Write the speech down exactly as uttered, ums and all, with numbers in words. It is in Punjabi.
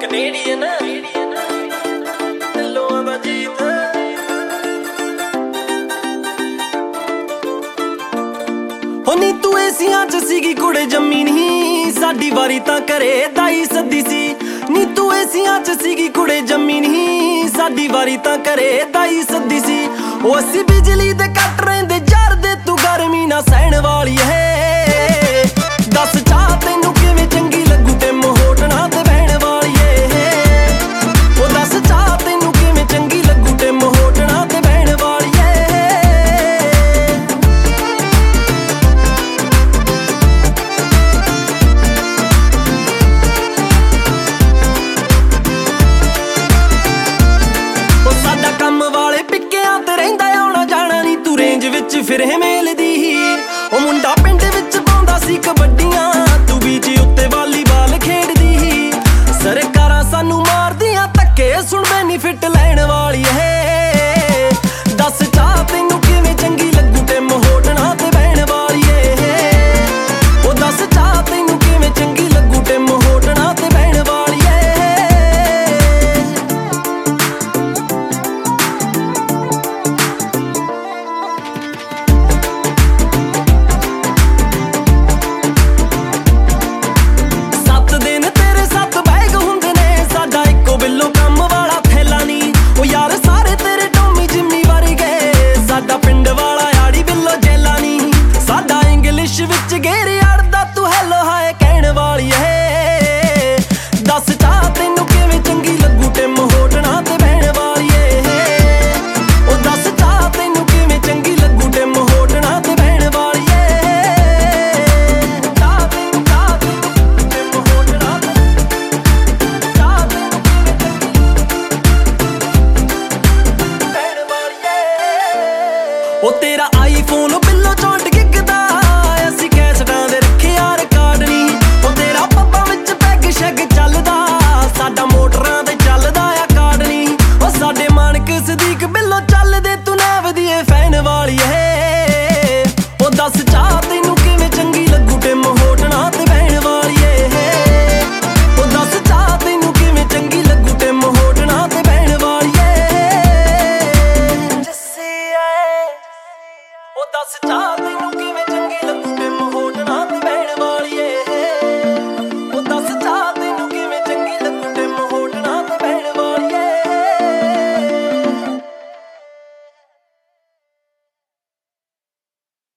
ਕੈਨੇਡੀਅਨ ਲੋਆਂ ਦਾ ਜੀਤ ਹੋ ਨੀ ਤੂੰ ਏਸੀਆਂ ਚ ਸੀਗੀ ਕੁੜੇ ਜੰਮੀ ਨਹੀਂ ਸਾਡੀ ਵਾਰੀ ਤਾਂ ਘਰੇ ਦਾਈ ਸੱਦੀ ਸੀ ਨੀ ਤੂੰ ਏਸੀਆਂ ਚ ਸੀਗੀ ਕੁੜੇ ਜੰਮੀ ਨਹੀਂ ਸਾਡੀ ਵਾਰੀ ਤਾਂ ਘਰੇ ਦਾਈ ਸੱਦੀ ਸੀ ਉਹ ਅਸੀਂ ਬਿਜਲੀ ਦੇ ਕੱਟ ਰਹਿੰਦੇ ਜਰਦੇ ਤੂੰ ਗਰਮੀ ਨਾ ਸਹਿਣ ਵਾਲੀ ਹੈ